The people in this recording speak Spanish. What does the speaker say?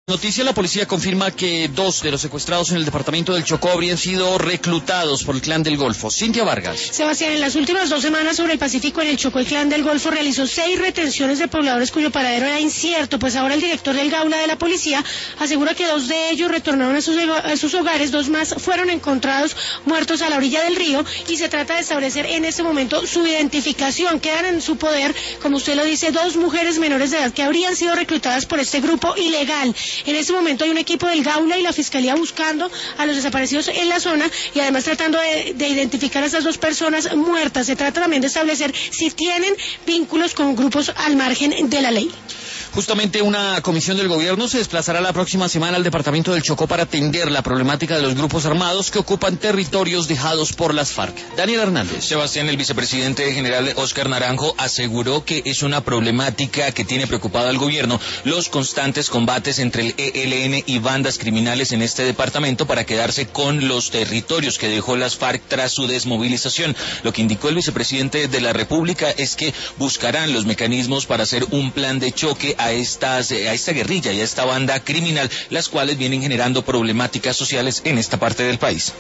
Noticia: la policía confirma que 2 de los secuestrados en el departamento del Chocó habrían sido reclutados por el Clan del Golfo. Cintia Vargas. Sebastián, en las últimas 2 semanas sobre el Pacífico en el Chocó, el Clan del Golfo realizó 6 retenciones de pobladores cuyo paradero era incierto, pues ahora el director del Gaula de la policía asegura que 2 de ellos retornaron a sus hogares, 2 más fueron encontrados muertos a la orilla del río y se trata de establecer en este momento su identificación. Quedan en su poder, como usted lo dice, 2 mujeres menores de edad que habrían sido reclutadas por este grupo ilegal. En este momento hay un equipo del Gaula y la Fiscalía buscando a los desaparecidos en la zona y además tratando de identificar a estas 2 personas muertas. Se trata también de establecer si tienen vínculos con grupos al margen de la ley. Justamente una comisión del gobierno se desplazará la próxima semana al departamento del Chocó para atender la problemática de los grupos armados que ocupan territorios dejados por las FARC. Daniel Hernández. Sebastián, el vicepresidente general Óscar Naranjo aseguró que es una problemática que tiene preocupado al gobierno los constantes combates entre el ELN y bandas criminales en este departamento para quedarse con los territorios que dejó las FARC tras su desmovilización. Lo que indicó el vicepresidente de la República es que buscarán los mecanismos para hacer un plan de choque a esta guerrilla y a esta banda criminal, las cuales vienen generando problemáticas sociales en esta parte del país.